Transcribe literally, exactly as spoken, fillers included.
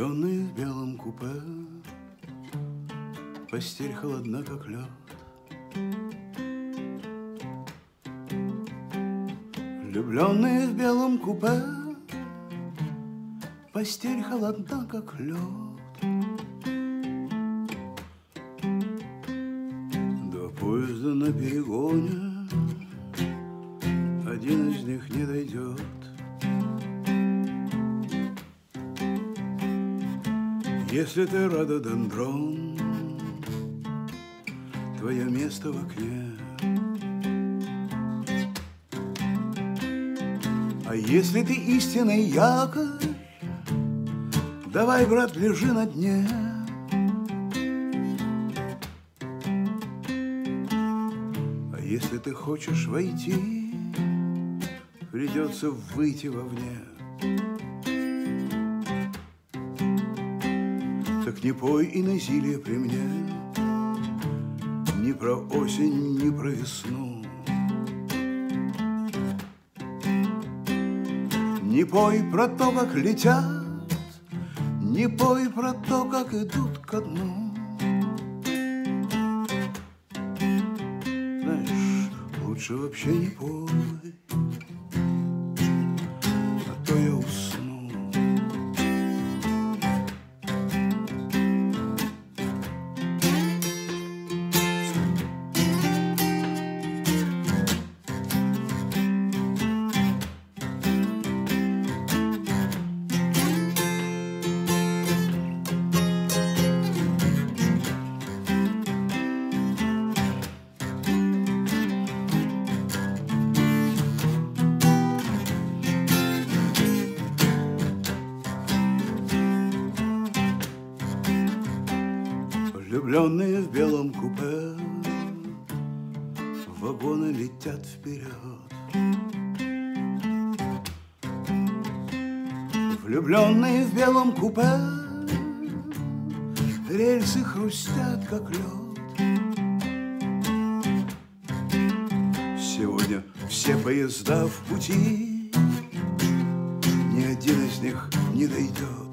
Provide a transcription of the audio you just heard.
Влюбленные в белом купе, постель холодна, как лед. Влюбленные в белом купе, постель холодна, как лед. До поезда на перегоне один из них не дойдет. Если ты рододендрон, твое место в окне. А если ты истинный якорь, давай, брат, лежи на дне. А если ты хочешь войти, придется выйти вовне. Так не пой инозилия при мне, ни про осень, ни про весну. Не пой про то, как летят, не пой про то, как идут ко дну. Знаешь, лучше вообще не пой, а то я усну. Влюбленные в белом купе, вагоны летят вперед. Влюбленные в белом купе, рельсы хрустят, как лед. Сегодня все поезда в пути, ни один из них не дойдет.